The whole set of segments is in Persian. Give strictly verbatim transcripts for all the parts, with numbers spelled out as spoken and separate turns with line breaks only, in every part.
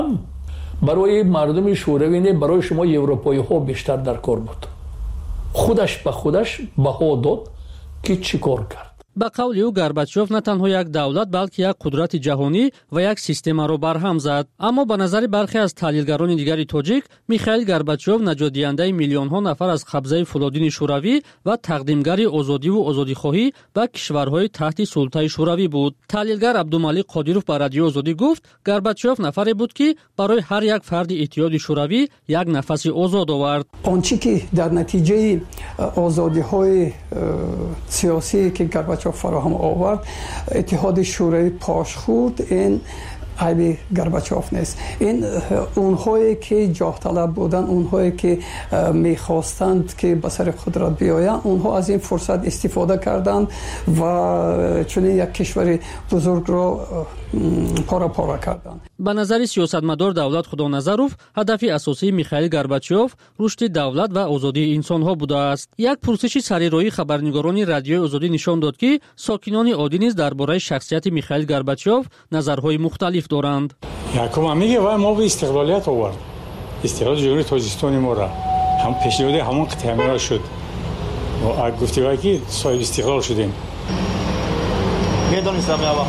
برای مردم شوروی نه، برای شما یوروپایی ها بیشتر در کار بود. خودش به خودش بها داد که چی کار کرد.
با قول او گورباچوف نه تنها یک دولت بلکه یک قدرت جهانی و یک سیستم را برهم زد. اما به نظر برخی از تحلیلگران دیگری تاجیک، میخائیل گورباچوف نجات دهنده میلیون ها نفر از قبضه فولادین شوروی و تقدیمگر آزادی و آزادیخواهی به کشورهای تحت سلطه شوروی بود. تحلیلگر عبدالملک قادیروف به رادیو آزادی گفت گورباچوف نفری بود که برای هر یک فرد اتحاد شوروی یک نفس آزاد آورد.
آنچه که در نتیجه آزادی‌های سیاسی که گورباچوف فراهم آورد اتحاد شوروی پاش خورد، این عیب گورباچوف نیست. این اونهایی که جاه طلب بودن، اونهایی که میخواستند که به سر قدرت بیایند، اونها از این فرصت استفاده کردند و چنین یک کشور بزرگ را پارا پارا کردند.
به نظر سیاستمدار دولت خدانظروف، هدف اساسی میخائیل گورباچوف رشد دولت و آزادی انسان ها بوده است. یک پرسش سریرایی خبرنگاران رادیو آزادی نشان داد که ساکنان عادی نیز درباره شخصیت میخائیل گورباچوف نظرهای مختلف دارند.
یکم میگه و ما به استقلالیت آورد. استقلال جمهوری تاجیکستان ما را هم پیشنهاد همون قطعه شد. و گفتگویی که صاحب استقلال شدیم.
میدونستم یا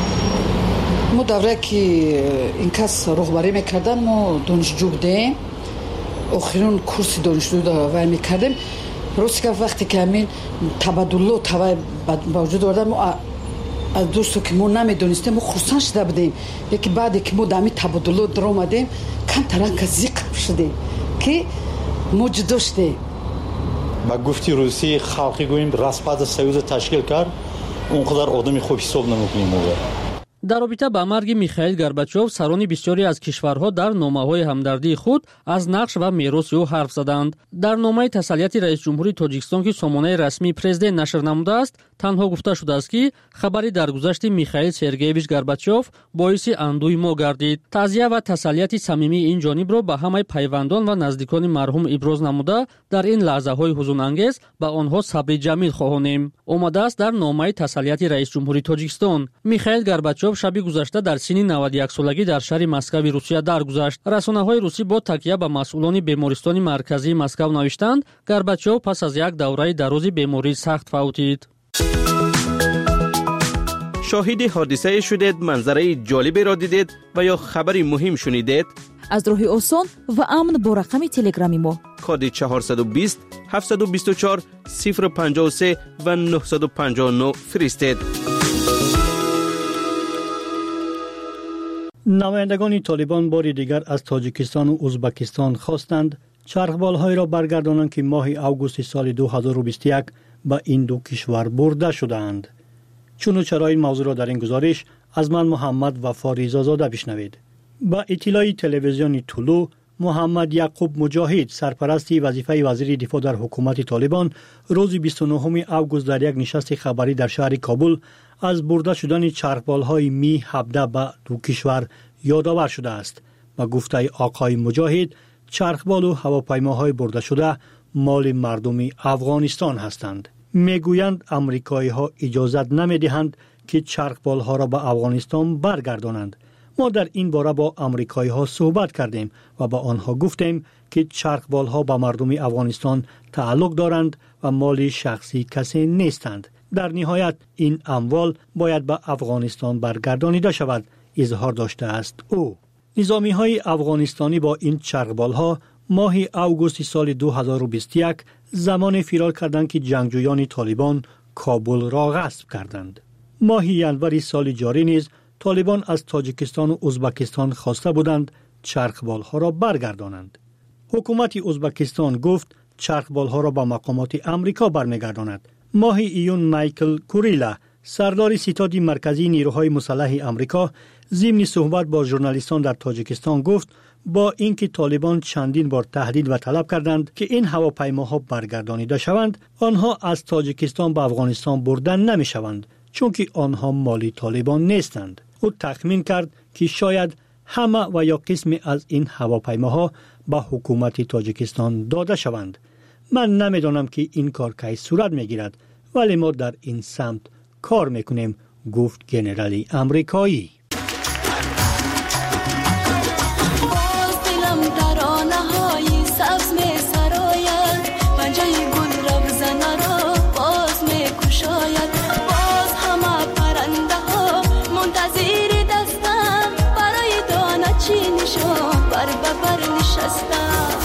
ما دوره که این کس رهبری میکردن، ما دانشجو بودیم، آخرین کورس دانشجو داشتیم میکردیم. روزی که وقتی که همین تبادل توای با وجود آورد، ما از دوستو که ما نمیدونستیم ما خرسان شده بودیم. یکی بعدی که ما دامی تبادل در اومدیم کم تران که زیق شدیم که ما جدا شدیم.
با گفتی روسی خلقی گوییم رسپاد سیوز تشکیل کرد، اونقدر آدمی خوب حساب نمیکنیم موقع.
در رابطه با مرگ میخائیل گورباچوف، سران بسیاری از کشورها در نامه‌های همدردی خود از نقش و میراث او حرف زدند. در نامه تسلیت رئیس جمهوری تاجیکستان که سامانه رسمی پرزیدنت نشر نموده است، تنها گفته شده است که خبری درگذشت میخائیل سرگیویچ گورباچوف باعث اندوه ما گردید. تعزیه و تسلیت صمیمی این جانب را به همه پیوندان و نزدیکان مرحوم ابراز نموده، در این لحظه‌های حزن انگیز به آنها صبر جمیل خواهانیم. آمده است در نامه تسلیت رئیس جمهوری تاجیکستان. میخائیل گورباچوف شب گذشته در سن نود و یک سالگی در شهر مسکو روسیه درگذشت. رسانه‌های روسی با تکیه به مسئولان بیمارستان مرکزی مسکو نوشتند گورباچوف پس از یک دوره دراز بیماری سخت فوتید.
شاهد حادثه شدید، منظره جالبی را دیدید و یا خبری مهم شنیدید؟
از راه آسان و امن با رقم تلگرامی ما
کد چهارصد و بیست هفتصد و بیست و چهار صفر پنجاه و سه و نهصد و پنجاه و نه فرستید.
نمایندگان طالبان بار دیگر از تاجیکستان و ازبکستان خواستند چرخبال‌های را برگردانند که ماه اوگوست سال دو هزار و بیست و یک به این دو کشور برده شدند. چون و چرا این موضوع را در این گزارش از من محمد وفا ریزازاده بشنوید. با اطلاع تلویزیون طلوع، محمد یعقوب مجاهد، سرپرست وظیفه وزیر دفاع در حکومت طالبان، روز بیست و نهم اوگوست در یک نشست خبری در شهر کابل از برده شدن چرخبال‌های می هفده به دو کشور یادآور شده است. با گفته آقای مجاهد، چرخبال و هواپیماهای برده شده مال مردم افغانستان هستند. میگویند امریکایی ها اجازت نمیدهند که چرخبال ها را به افغانستان برگردانند. ما در این باره با امریکایی ها صحبت کردیم و با آنها گفتیم که چرخبال ها به مردم افغانستان تعلق دارند و مال شخصی کسی نیستند. در نهایت این اموال باید به افغانستان برگردانیده شود، اظهار داشته است او. نظامی های افغانستانی با این چرخبال ها ماه اوگوست سال دو هزار و بیست و یک زمان فرار کردند که جنگجویان طالبان کابل را غصب کردند. ماه ینور سال جاری نیز طالبان از تاجیکستان و ازبکستان خواسته بودند چرخبال ها را برگردانند. حکومت ازبکستان گفت چرخبال ها را به مقامات امریکا برمیگرداند. ماه ایون مایکل کوریلا، سردار ستاد مرکزی نیروهای مسلح امریکا، ضمن صحبت با ژورنالیستان در تاجیکستان گفت با اینکه طالبان چندین بار تهدید و طلب کردند که این هواپیماها برگردانیده شوند، آنها از تاجیکستان به افغانستان بردن نمی شوند چون که آنها مالی طالبان نیستند. او تخمین کرد که شاید همه و یا قسمی از این هواپیماها به حکومت تاجیکستان داده شوند. من نمیدانم که این کار کی صورت میگیرد، ولی ما در این سمت کار میکنیم، گفت ژنرال امریکایی.
نچینشان بر ببر نشستن.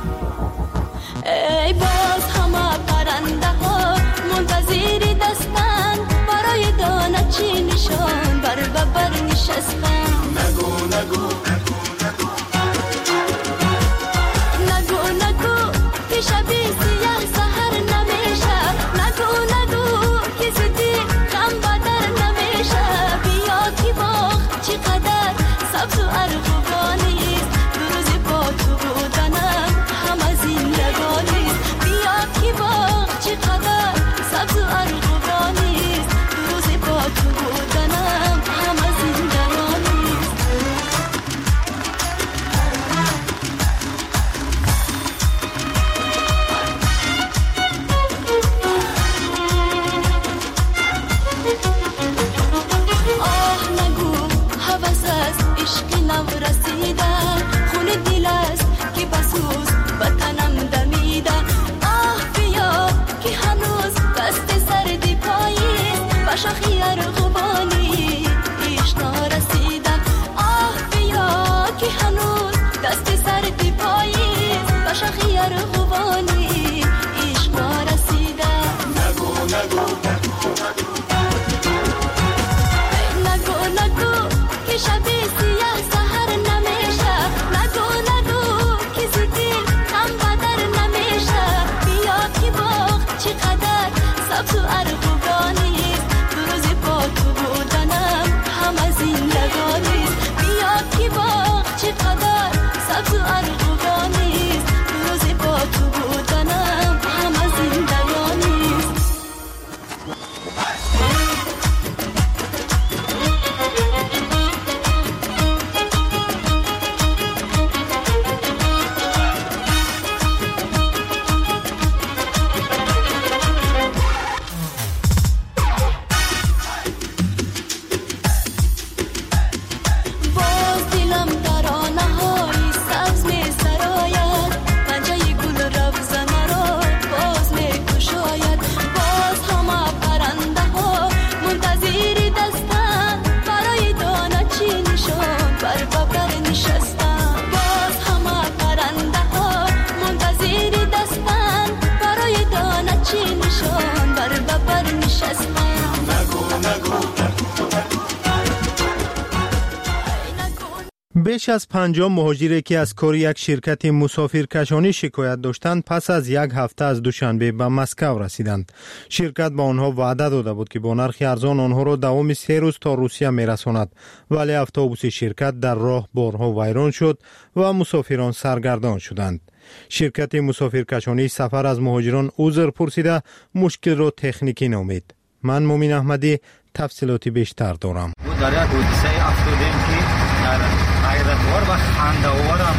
ای باز همه پرنده ها منتظر دستن برای دانه چینشان بر ببر نشستن. نگو نگو نگو نگو که شبی سیاه سهر نمیشه. نگو نگو که زدی غم بدر نمیشه. بیا که باغ چقدر سبز و ارغوانیست، دو روز با تو بودنم همه زندگانیست. بیا که باغ چقدر سبز و ارغوانیست، دو روز با تو بودنم همه زندگانیست. آه نگو حوض از عشق نو رسیدن، خون دل است که بسوز بطنم دمیدن. آه بیا که هنوز دست سردی پاییست، به شاخی ارغوانی عشق نرسیدن. آه بیا که هنوز دست سردی پاییست، به شاخی ارغوانی عشق نرسیدن. نگو نگو نگو نگو که شبی سیاه سهر نمیشه. نگو نگو که زدی غم بدر نمیشه. بیا که باغ چقدر سبز و ارغوانیست، دو روز با تو بودنم همه زندگانیست. بیا که باغ چقدر سبز و ارغوانیست، دو روز با تو بودنم همه زندگانیست. باز دلم ترانه های سبز می سراید، پنجه گل روزنه را باز می کشاید. باز همه پرنده ها منتظر دستن برای دانه چینشان بر ببر نشستن. باز همه پرنده ها منتظر دستن برای دانه چینشان بر ببر نشستن. نگو نگو
بیش از پنجاه مهاجری که از کار یک شرکت مسافرکشانی شکایت داشتند پس از یک هفته از دوشنبه به مسکو رسیدند. شرکت به آنها وعده داده بود که با نرخ ارزان آنها را دوام سه روز تا روسیه میرساند، ولی اتوبوس شرکت در راه بارها ویران شد و مسافران سرگردان شدند. شرکت مسافرکشانی سفر از مهاجران عذر پرسیده مشکل را تکنیکی نامید. من مومین احمدی تفصیلاتی بیشتر دارم.
در یک حادثه افتادیم که در حیرتوار و خنده‌آور هم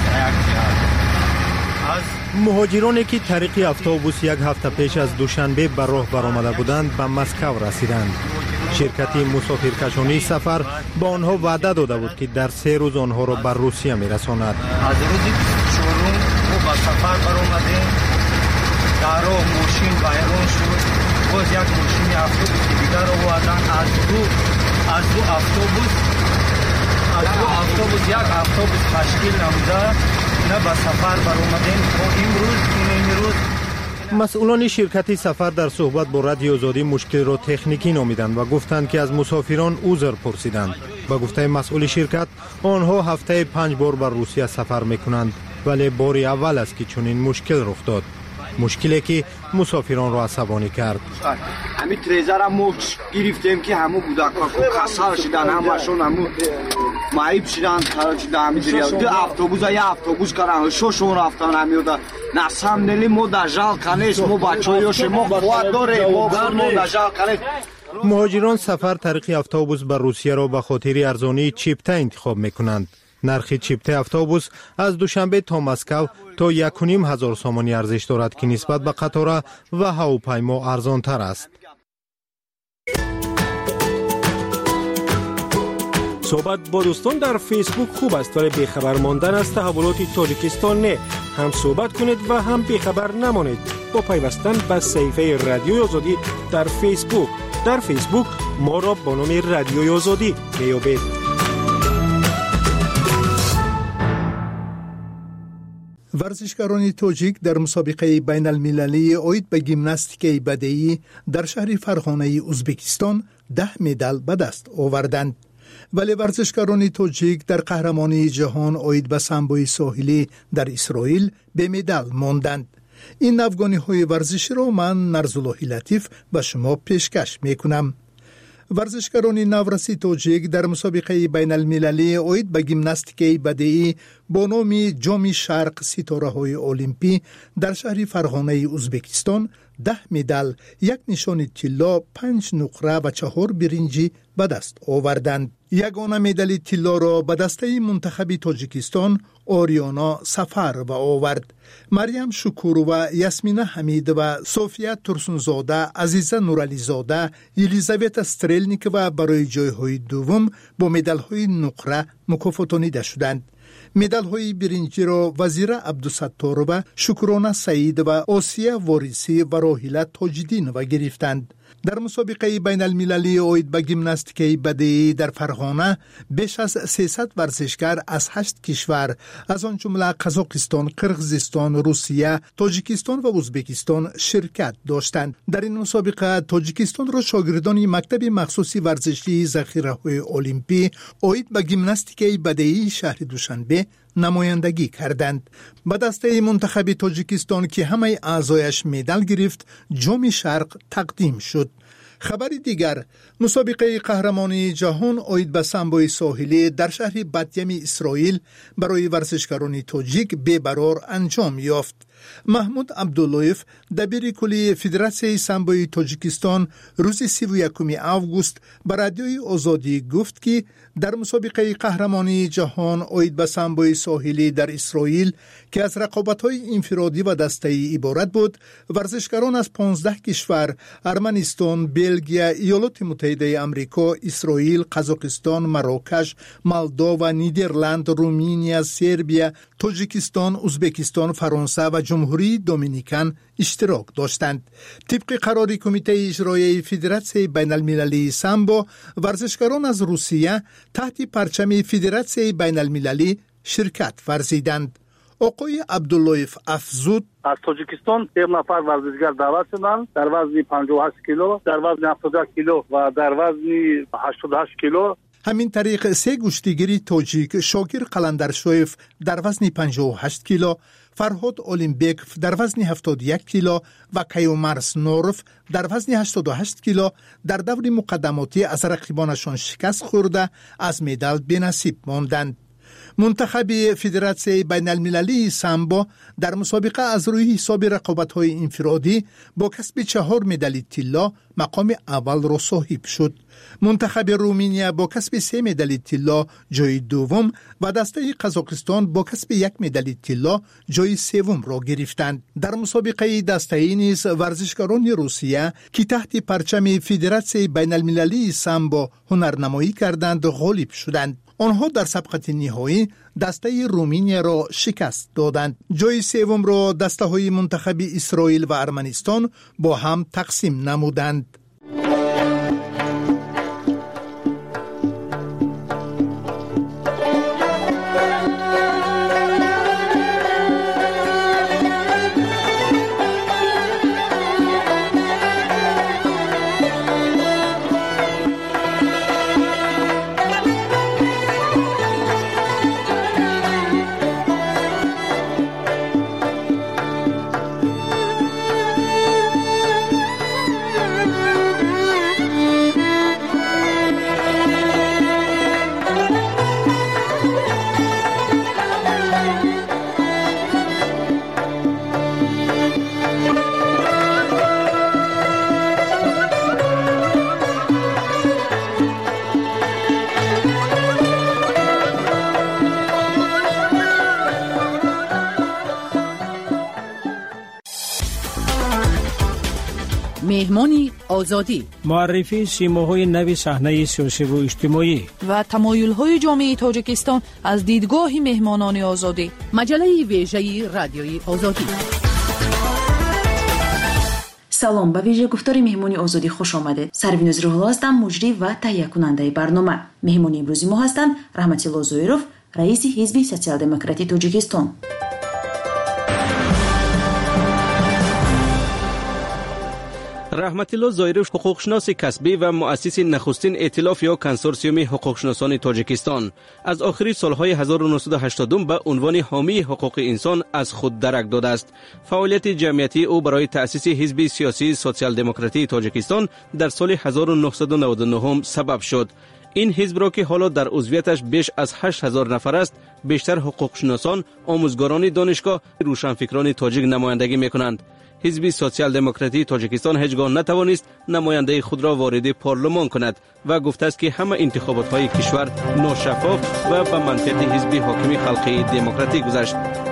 از
مهاجرانی که طریق اتوبوس یک هفته پیش از دوشنبه به راه برآمده بودند به مسکو رسیدند. شرکت مسافرکشانی سفر با آنها وعده داده بود که در سه روز آنها را به روسیه میرساند.
از روز چهارم ما به سفر برآمدیم، در راه ماشین ویران شد. باز یک ماشین اتوبوس دیگر آوردن از دو از دو اتوبوس از دو اتوبوس یک اتوبوس تشکیل نموده نه به سفر برآمدیم تا امروز این امروز.
مسئولان شرکت سفر در صحبت با رادیو آزادی مشکل را تکنیکی نامیدند و گفتند که از مسافران عذر پرسیدند. با گفته مسئول شرکت آنها هفته پنج بار بر روسیه سفر میکنند، ولی بار اول است که چنین مشکل رخ داد. مشکلی که مسافران را عصبانی کرد.
همین تریزر هم ما گرفتیم که همون بودکا کسر شدن، همشون همون معیب شدن، ترک شدن همین دریا. دو اتوبوس یا اتوبوس کردن شوشون رفتن همیودا. نسام نلی ما در جال کنیس ما بچه‌هاش ما قوت داریم ما در جال کنیس.
مهاجران سفر طریق اتوبوس به روسیه را به خاطر ارزانی چیپته انتخاب میکنند. نرخ چیپته اتوبوس از دوشنبه تا مسکو تا یک و نیم هزار سامانی ارزش دارد که نسبت به قطار و هواپیما ارزان تر است.
صحبت با دوستان در فیسبوک خوب است، ولی بیخبر ماندن از تحولات تاجیکستان نه. هم صحبت کنید و هم بیخبر نمانید با پیوستن به صفحه رادیوی آزادی در فیسبوک. در فیسبوک ما را با نام رادیوی آزادی میابید.
ورزشکاران تاجیک در مسابقه بین المللی اوید به گیمناستیک بدنی در شهر فرغانه ازبکستان ده مدال به دست آوردند. ولی ورزشکاران تاجیک در قهرمانی جهان اوید به سامبوی ساحلی در اسرائیل به مدال ماندند. این افغانی های ورزشی را من نرزاللهی لطیف به شما پیشکش میکنم. ورزشکاران نورسی تاجیک در مسابقه بین المللی اوید به گیمناستیک بدنی با نام جام شرق ستاره های المپی در شهر فرغانه ازبکستان ده مدال، یک نشان طلا، پنج نقره و چهار برنجی به دست آوردند. یگانه مدال طلا را به دسته منتخب تاجیکستان آریانا سفر و آورد. مریم شکور و یاسمینه حمید و صوفیه ترسونزاده، عزیزه نورالیزاده، یلیزاویتا استرلنیکووا برای جایهای دوم با مدال‌های نقره مکافاتانیده شدند. مدال‌های برنجی را وزیر عبدالستار و شکرانه سعید و آسیه وارثی و راحله تاج‌الدین و گرفتند. در مسابقه بین المللی اوید به گیمناستیک بدنی در فرغانه بیش از سیصد ورزشکار از هشت کشور از آن جمله قزاقستان، قرقیزستان، روسیه، تاجیکستان و ازبکستان شرکت داشتند. در این مسابقه تاجیکستان را شاگردان مکتب مخصوصی ورزشی ذخیره‌های المپی اوید به گیمناستیک بدنی شهر دوشنبه نمایندگی کردند. به دسته منتخب تاجیکستان که همه اعضایش مدال گرفت، جام شرق تقدیم شد. خبر دیگر، مسابقه قهرمانی جهان اوید به سامبوی ساحلی در شهر باتیم اسرائیل برای ورزشکاران تاجیک به‌برار انجام یافت. محمود عبداللهیف دبیر کلی فدراسیون سامبوی تاجیکستان روز سی و یکم آگوست به رادیوی آزادی گفت که در مسابقه قهرمانی جهان اوید به سامبوی ساحلی در اسرائیل که از رقابت‌های انفرادی و دسته‌ای عبارت بود، ورزشکاران از پانزده کشور ارمنستان، بلژیم، ایالات متحده آمریکا، اسرائیل، قزاقستان، مراکش، مالدو و نیدرلند، رومانیا، سربیا، تاجیکستان، ازبکستان، فرانسه و جمهوری دومینیکن اشتراک داشتند. طبق قرار کمیته اجرایی فدراسیون بین المللی سامبو، ورزشکاران از روسیه تحت پرچم فدراسیون بین المللی شرکت ورزیدند. آقای عبداللهیف افزود
از تاجیکستان یک نفر ورزشگر دعوت شدند در وزن پنجاه و هشت کیلو، در وزن هفتاد و یک کیلو و در وزن هشتاد و هشت کیلو.
همین طریق سه گشتیگری تاجیک شاکر قلندرشویف در وزن پنجاه و هشت کیلو، فرهاد اولینبک در وزن هفتاد و یک کیلو و کیومارس نورف در وزن هشتاد و هشت کیلو در دور مقدماتی از رقیبانشان شکست خورده از مدال بی‌نصیب ماندند. منتخب فدراسیون بین المللی سامبو در مسابقه از روی حساب رقابت‌های انفرادی با کسب چهار مدال طلا مقام اول را صاحب شد. منتخب رومانیا با کسب سه مدال طلا جای دوم و دسته قزاقستان با کسب یک مدال طلا جای سوم را گرفتند. در مسابقه دسته‌ای نیز ورزشکاران روسیه که تحت پرچم فدراسیون بین المللی سامبو هنرنمایی کردند غالب شدند. آنها در سبقت نهایی دسته رومانیا را شکست دادند. جای سوم را دسته های منتخب اسرائیل و ارمنستان با هم تقسیم نمودند.
مهمانی آزادی،
معرفی سیماهای نوی صحنه سیاسی و اجتماعی
و تمایل‌های جامعه تاجیکستان از دیدگاه مهمانان آزادی. مجله ویژه رادیوی آزادی.
سلام، ба вижа гуфтори меҳмони озодӣ хуш омадед. Сарвинуз Рӯҳулло ҳастам, муҷрӣ ва таҳиякунандаи барнома. меҳмони имрӯзи мо ҳастанд Раҳматилло Зоиров, раиси ҳизби социал-демократии Тоҷикистон.
رحمتالله ظاهروف حقوقشناس کسبی و مؤسس نخستین ائتلاف یا کنسورسیوم حقوقشناسان تاجیکستان از آخر سالهای هزار و نهصد و هشتاد به عنوان حامی حقوق انسان از خود درک داده است. فعالیت جمعیتی او برای تأسیس حزب سیاسی سوسیال دموکراتی تاجیکستان در سال هزار و نهصد و نود و نه سبب شد. این حزب را که حالا در عضویتش بیش از هشت هزار نفر است، بیشتر حقوقشناسان، آموزگاران دانشگاه، روشنفکران تاجیک نمایندگی می‌کنند. حزب سوسیال دموکراتی تاجیکستان هیچگاه نتوانست نماینده خود را وارد پارلمان کند و گفته است که همه انتخابات های کشور ناشفاف و به منفعت حزب حاکم خلقی دموکراتی گذشت.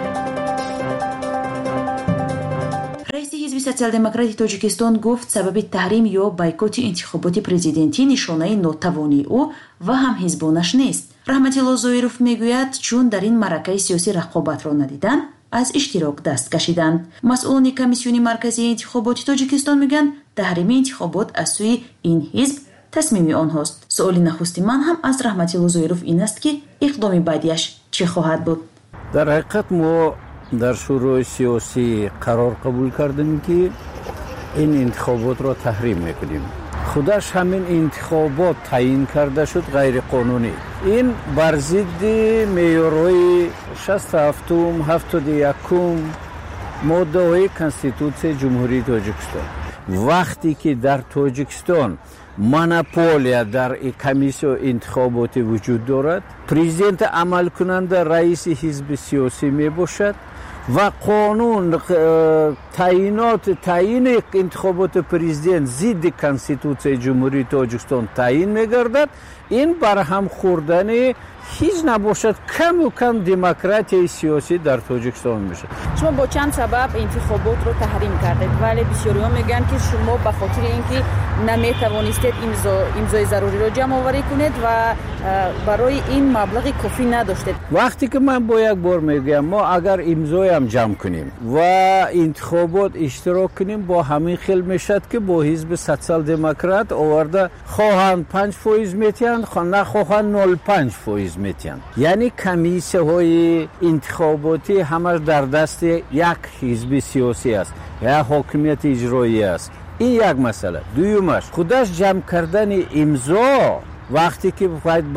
رئیس حزب سوسیال دموکراتی تاجیکستان گفت سبب تحریم یا بایکوت انتخابات پرزیدنتی نشانه ناتوانی او و هم حزبانش نیست. رحمتالله ظاهروف میگوید چون در این معرکه سیاسی رقابت را ندیدن از اشتراک دست کشیدند. مسئولان کمیسیون مرکزی انتخابات تاجیکستان میگن تحریم انتخابات از سوی این حزب تصمیم آنهاست. سوال نخستی من هم از رحمتالله ظاهروف این است که اقدام بعدیش چه خواهد بود؟
در حقیقت ما در شورای سیاسی قرار قبول کردیم که این انتخابات را تحریم میکنیم. خودش همین انتخابات تعیین کرده شد غیر قانونی. این بر ضد معیارهای شصت و هفت هفتاد و یک ماده های کنستیتوسیون جمهوری تاجیکستان. وقتی که در تاجیکستان مونوپولیا در کمیسیون انتخابات وجود دارد، پرزیدنت عمل کننده رئیس حزب سیاسی می باشد و قانون تعیینات تعیین انتخابات پرزیدنت ضد کنستیتوسیون جمهوری تاجیکستان تعیین می‌گردد، این بر هم خوردن هیچ نباشد کم و کم دموکراسی سیاسی در تاجیکستان میشه.
شما با چند سبب انتخابات رو تحریم کردید ولی بسیاری‌ها میگن که شما به خاطر اینکه نمیتوانستید امضا امضای ضروری رو جمع آوری کنید و برای این مبلغ کافی نداشتید.
وقتی که من با یک بار میگم ما اگر امضای هم جمع کنیم و انتخابات اشتراک کنیم با همین خیل میشد که با حزب سوسیال دموکرات آورده خواهند پنج فیصد میتین نخواهند نول پنج فیصد میتین. یعنی کمیسیه های انتخاباتی همش در دست یک حزب سیاسی است یا حاکمیت اجرایی است. این یک مسئله. دویمش خودش جمع کردن امضا وقتی که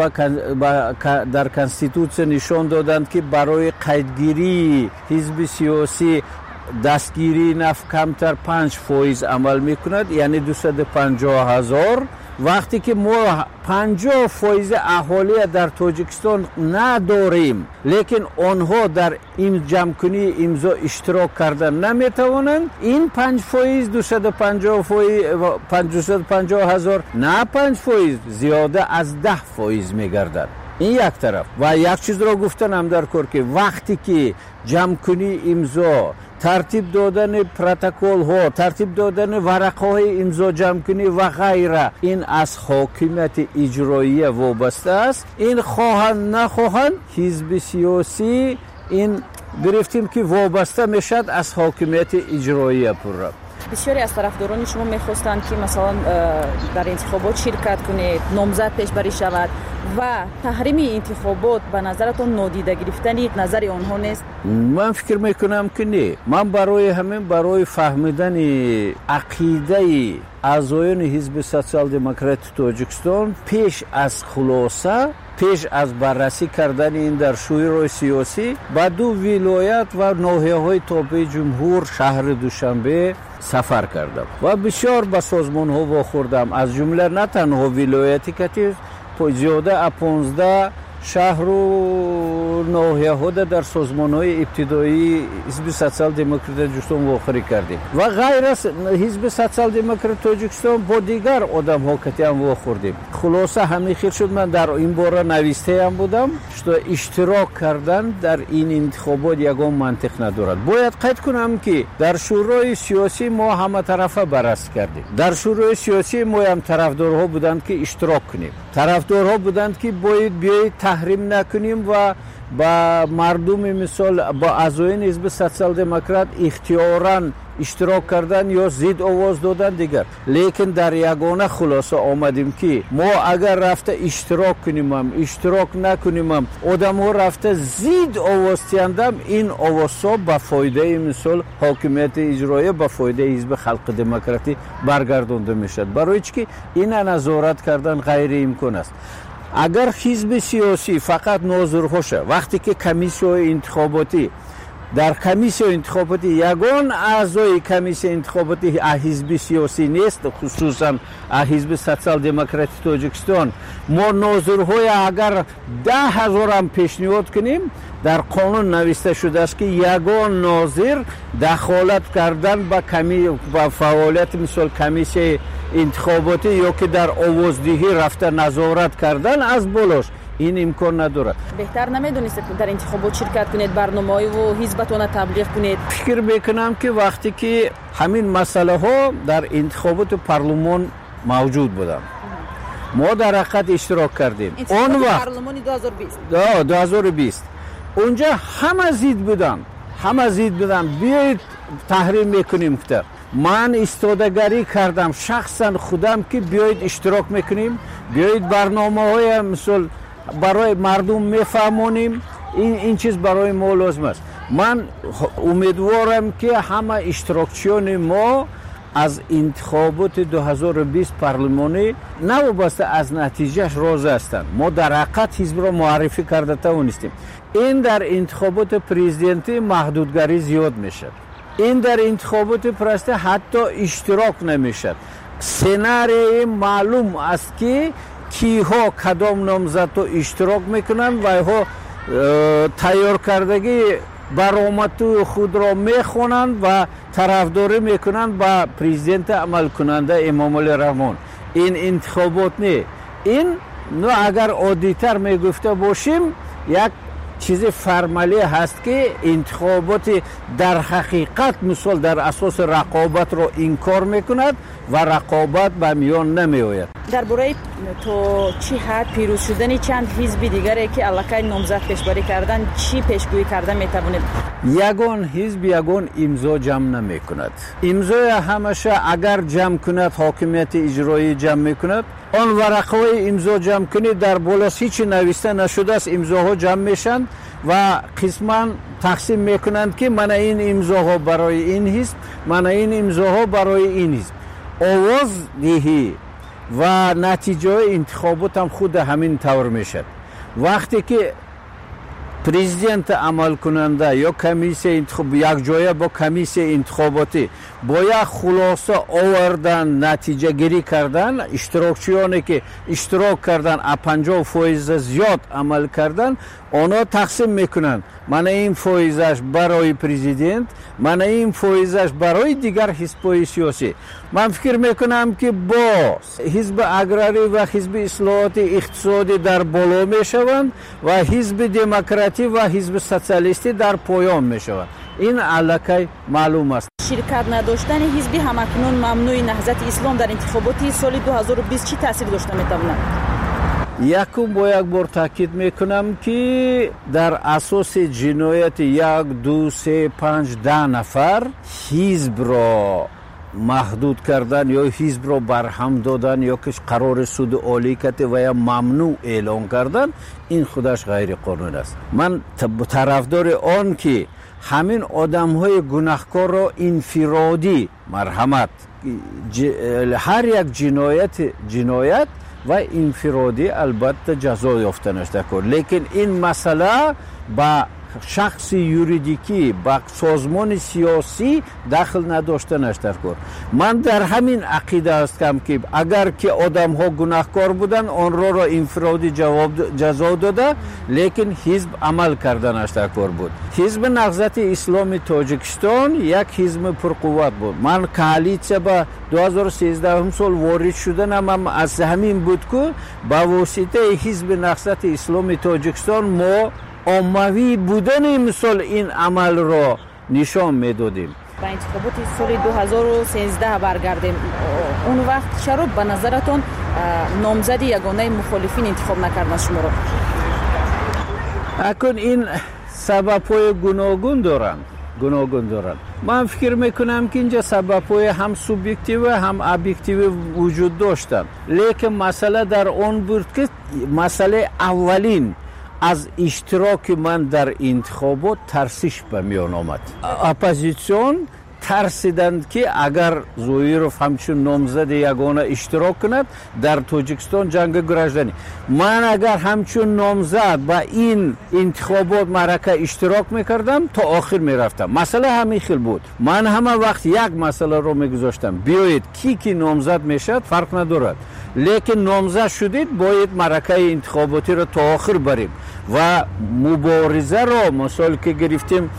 در کنستیتوسیون نشان دادند که برای قیدگیری حزب سیاسی دستگیری نفت کمتر پنج فیصد عمل میکند، یعنی دویست و پنجاه هزار. وقتی که ما پنجاه فیصد اهالی در تاجیکستان نداریم لیکن آنها در این جمع کنی امضا اشتراک کردن نمیتوانند، این پنج فیصد دویست و پنجاه هزار نه پنج فیصد زیاده از ده فیصد میگردد. این یک طرف. و یک چیز را گفتنم در کار که وقتی که جمع کنی امضا، ترتیب دادن پروتکل ها، ترتیب دادن ورقه های امضا جمع کنی و غیره، این از حاکمیت اجرایی وابسته است. این خواهند نخواهند حزب سیاسی این گرفتیم که وابسته میشد از حاکمیت اجرایی پورا.
بسیاری از طرفداران شما میخواستند که مثلا در انتخابات شرکت کنید، نامزد پیش بری شود و تحریم انتخابات به نظرتون نادیده گرفتن نظر آنها نیست؟
من فکر میکنم که نه. من برای همین برای فهمیدن عقیده اعضایان حزب سوسیال دموکرات تاجیکستان پیش از خلاصه پیش از بررسی کردن این در شورای سیاسی با دو ولایت و ناحیه‌های تابع جمهور شهر دوشنبه سفر کردم و بسیار به سازمان ها واخوردم، از جمله نه تنها ولایتی که زیاده از پانزده شهر و ناحیه ها در سازمان های ابتدایی حزب سوسیال دموکرات تاجیکستان واخوری کردیم و غیر از حزب سوسیال دموکرات تاجیکستان با دیگر آدم ها کتی هم واخوردیم. خلاصه همین خیلی شد من در این باره نویسته هم بودم شد اشتراک کردن در این انتخابات یگان منطق ندارد. باید قید کنم که در شورای سیاسی ما همه طرفه بررسی کردیم. در شورای سیاسی ما هم طرفدارها بودند که اشتراک کنیم، طرفدارها بودند که باید بیایید تحریم نکنیم و با مردم مثال با اعضایان حزب سوسیال دموکرات اختیاراً اشتراک کردن یا زید آواز دادن دیگر. لیکن در یگانه خلاصه آمدیم که ما اگر رفته اشتراک کنیم هم اشتراک نکنیم هم آدم ها رفته زید آواز تیندم این آواز ها به فایده مثال حاکمیت اجرایی به فایده حزب خلق دموکراتی برگردانده میشد. برای چی که این نظارت کردن غیر امکان است. اگر حزب سیاسی فقط ناظرهاشه وقتی که کمیسیون انتخاباتی در کمیسیون انتخاباتی یگان اعضای کمیسیون انتخاباتی حزب سیاسی نیست، خصوصا حزب سوسیال دموکراتی تاجیکستان، ما ناظرهای اگر ده هزار هم پیشنهاد کنیم در قانون نوشته شده است که یگان ناظر دخالت کردن با کمی با فعالیت مثل کمیسیون انتخاباتی یا که در آوازدهی رفته نظارت کردن از بالاش این امکان نداره.
بهتر نمیدونید در انتخابات شرکت کنید، برنامه‌های و حزبتون را تبلیغ کنید؟
فکر میکنم که وقتی که همین مسئله ها در انتخابات پارلمان موجود بودن ما در حقیقت اشتراک کردیم.
اون وقت پارلمانی دو هزار و بیست
دو هزار و بیست اونجا همه زید بودن همه زید بودن بیایید تحریم میکنیم که من استادگاری کردم شخصا خودم که بیایید اشتراک میکنیم، بیایید برنامه های مثل برای مردم میفهمونیم. این این چیز برای ما لازم است. من امیدوارم که همه اشتراکچیان ما از انتخابات دو هزار و بیست پارلمانی نوابسته از نتیجهش راضی هستند. ما در حقیقت حزب را معرفی کرده توانستیم. این در انتخابات پرزیدنتی محدودگری زیاد میشد. این در انتخابات پرسته حتی اشتراک نمیشد. سناریوی معلوم است که کیها کدام نامزد تو اشتراک میکنن و ها تیار کردگی برآمد خود را میخونند و طرفداری میکنند با پرزیدنت عمل کننده امام علی رحمان. این انتخابات نه. این نو اگر عادی‌تر میگفته باشیم یک چیز فرمالی هست که انتخابات در حقیقت مثال در اساس رقابت رو انکار میکند و رقابت به میان نمی آید.
درباره تو چی حد پیروز شدن چند حزب دیگری که علاقه نامزد پیشبری کردن چی پیشگویی کرده میتوانید؟
یگان حزب یگان امضا جمع نمی کند. امضای همیشه اگر جمع کند حاکمیت اجرایی جمع میکند. آن ورقهای امضا جمع کنید در بالاش هیچ نوشته نشده است، امضاها جمع میشن و قسما تقسیم میکنند که من این امضاها برای این حزب، من این امضاها برای این حزب. آواز دهی و نتیجه انتخابات هم خود همین طور میشد. وقتی که پرزیدنت عمل کننده یا کمیسیون انتخاب یک جای با کمیسیون انتخاباتی باید خلاصه آوردن نتیجه گیری کردن، اشتراکچیانی که اشتراک کردن پنجاه فیصد زیاد عمل کردن اونا تقسیم میکنن. من این فایزش برای پرزیدنت، من این فایزش برای دیگر حزب‌های سیاسی. من فکر میکنم که با حزب اگراری و حزب اصلاحات اقتصادی در بالا میشوند و حزب دموکراتی و حزب سوسیالیستی در پایان میشوند. این علاقه معلوم است.
شرکت نداشتن حزب همکنون ممنوع نهضت اسلام در انتخابات سال دو هزار و بیست چی تاثیر داشته میتواند؟
یکم با یک بار تاکید میکنم که در اساس جنایت یک دو سه پنج ده نفر حزب را محدود کردن یا حزب را برهم دادن یا که قرار سود عالی کرده و یا ممنوع اعلان کردن این خودش غیر قانون است. من طرفدار آن که همین آدم های گناهکار را انفرادی مرحمت هر یک جنایت جنایت و انفرادی البته جزا یافتنش دکر. لیکن این مسئله با شخص یوریدیکی با سازمان سیاسی دخل نداشتنش در کار. من در همین عقیده هستم که اگر که آدم ها گناهکار بودن آن را را انفرادی جواب جزا داده لیکن حزب عمل کردنش در کار بود. حزب نهضت اسلامی تاجیکستان یک حزب پرقوت بود. من کالیسیا با دو هزار و سیزده سال وارد شدنم هم از همین بود که با واسطه حزب نهضت اسلامی تاجیکستان ما عمومی بودن مثل این عمل را نشان میدادیم.
با انتخابات سال دو هزار و سیزده برگردیم. اون وقت چرا به نظرتون نامزد یگانه مخالفین انتخاب نکردن شما را؟
اکنون این سبب‌های گوناگون دارن گوناگون دارن من فکر میکنم که اینجا سبب‌های هم سوبژکتیو هم ابجکتیو وجود داشتن لیکن مسئله در اون بود که مسئله اولین از اشتراک من در انتخابات ترسیش به میان آمد اپوزیسیون ترسیدند که اگر زویروف همچون نامزد یگانه اشتراک کند در تاجیکستان جنگ گراژدنی من اگر همچون نامزد با این انتخابات معرکه اشتراک میکردم تا آخر میرفتم مسئله همین خیل بود من همه وقت یک مسئله رو میگذاشتم بیایید کی کی نامزد میشد فرق ندارد لیکن نامزد شدید باید معرکه انتخاباتی رو تا آخر بریم و مبارزه رو مثال که گرفتیم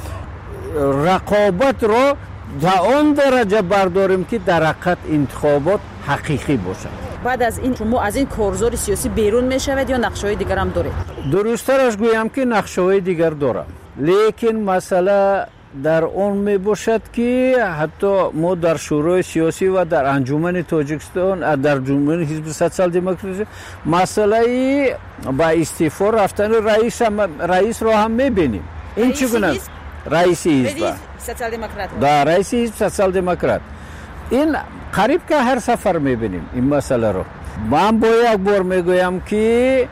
رقابت رو تا اون درجه برداریم که در حقیقت انتخابات حقیقی باشد
بعد از این شما از این کارزار سیاسی بیرون میشوید یا نقشه‌های دیگر هم دارید
درست‌ترش گویم که نقشه‌های دیگر دارم لیکن مسئله در اون می باشد که حتی ما در شورای سیاسی و در انجمن تاجیکستان در انجمن حزب سوسیال دموکراسی مسئله با استعفا رفتن رئیس رئیس رو هم می‌بینیم این چگونه رئیس حزب
سوسیال دموکرات
در رئیس حزب سوسیال دموکرات این قریب که هر سفر می‌بینیم این مسئله رو من با یک بار میگویم که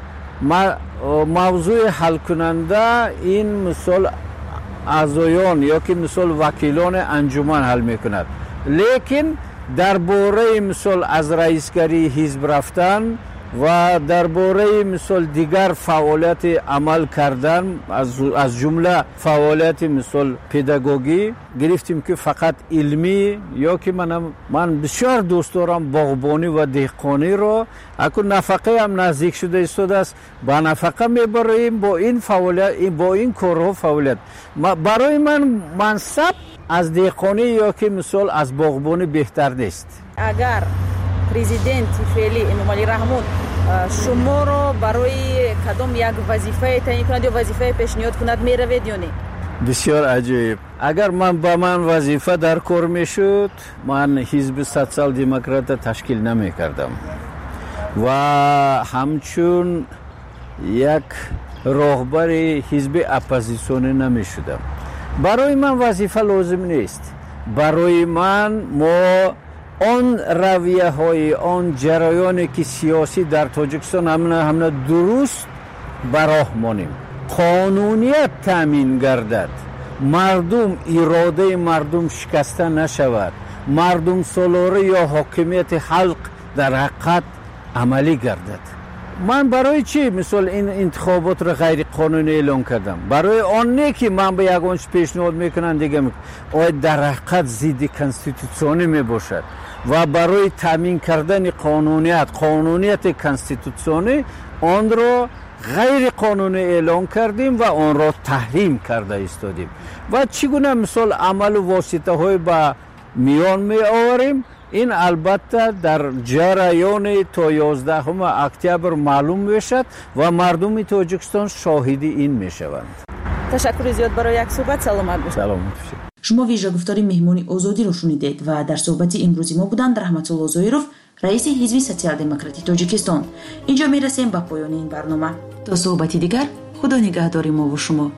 موضوع حل کننده این مثال اعضایان یا که مثال وکیلان انجمن حل میکند لیکن درباره مثال از رئیسگری حزب رفتن و درباره مثال دیگر فعالیت عمل کردن از از جمله فعالیت مثال پداگوژی گرفتیم که فقط علمی یا که من من بسیار دوست دارم باغبانی و دهقانی رو اکنون نفقه هم نزدیک شده است با نفقه میبریم با این فعالیت با این کارها فعالیت برای من منصب از دهقانی یا که مثال از باغبانی بهتر نیست
اگر پرزیدنت فعلی انومالی رحمون شما رو برای کدام یک وظیفه تعیین کند یا وظیفه پیشنهاد کند میروید یا نه
بسیار عجیب اگر من با من وظیفه در کار میشد من حزب سوسیال دموکرات تشکیل نمی کردم و همچون یک راهبر حزب اپوزیسیونی نمی شدم برای من وظیفه لازم نیست برای من ما آن رویه های آن جریانی که سیاسی در تاجیکستان همه همه درست براه مانیم قانونیت تامین گردد مردم اراده مردم شکسته نشود مردم سالاره یا حاکمیت خلق در حقیقت عملی گردد من برای چی مثل این انتخابات را غیر قانونی اعلام کردم برای آن نه که من به یگانش پیشنهاد میکنم دیگه آید در حقیقت ضد کنستیتوسیونی می باشد و برای تامین کردن قانونیت قانونیت کنستیتوسیونی آن را غیر قانونی اعلام کردیم و آن را تحریم کرده ایستادیم و چگونه مثال عمل و واسطه های با میان می آوریم این البته در جریان تا یازدهم اکتبر معلوم میشد و مردم تاجیکستان شاهدی این میشوند
تشکر زیاد برای یک صحبت سلامت باشید
سلامت باشید
شما ویژه گفتار مهمانی آزادی رو شنیدید و در صحبت امروزی ما بودند رحمت الله زویروف رئیس حزب سوسیال دموکراتی تاجیکستان اینجا میرسیم به پایان این برنامه تا صحبتی دیگر خدا نگهدار ما و شما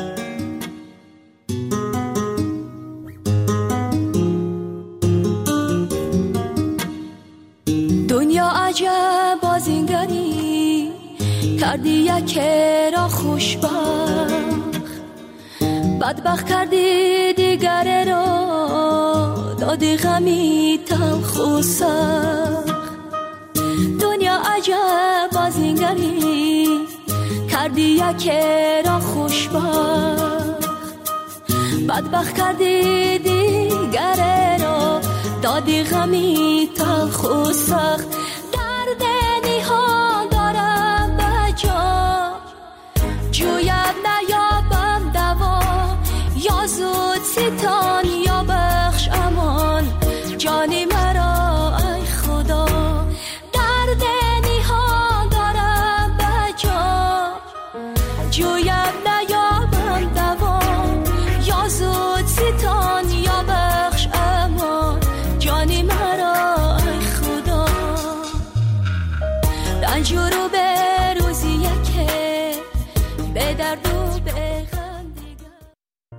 دنیا عجب بازینگری کردی یک را خوشبخت بدبخت کردی دیگر را دادی غمی تلخ و سخت دنیا عجب بازینگری کردی یک را خوشبخت بدبخت کردی دیگر را دادی غمی تلخ و سخت درد نهان دارم بجا جویم نیابم دوا یا زود ستان